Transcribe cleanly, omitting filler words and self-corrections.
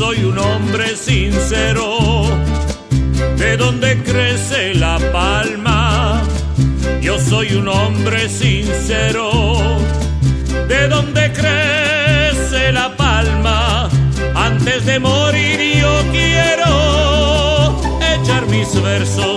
soy un hombre sincero, de donde crece la palma. Yo soy un hombre sincero, de donde crece la palma. Antes de morir yo quiero echar mis versos